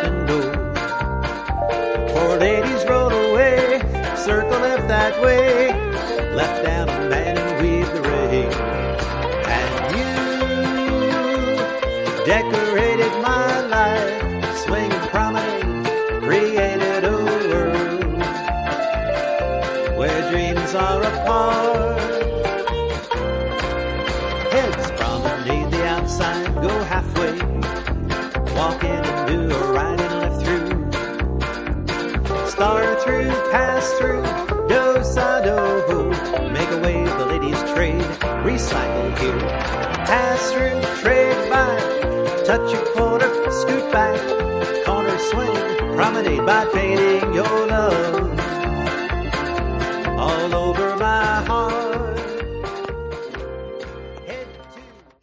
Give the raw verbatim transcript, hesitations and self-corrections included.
and go. Four ladies roll away, circle left that way, left down a man and weave the ray. And you decorated my life, swinging promenade, created a world where dreams are apart. Heads promenade the outside, go halfway, walk in and do a right and left through, star through, pass through, do sa do, make a wave, the ladies trade, recycle here, pass through, trade by, touch a quarter, scoot back, corner swing, promenade by painting your love all over my heart.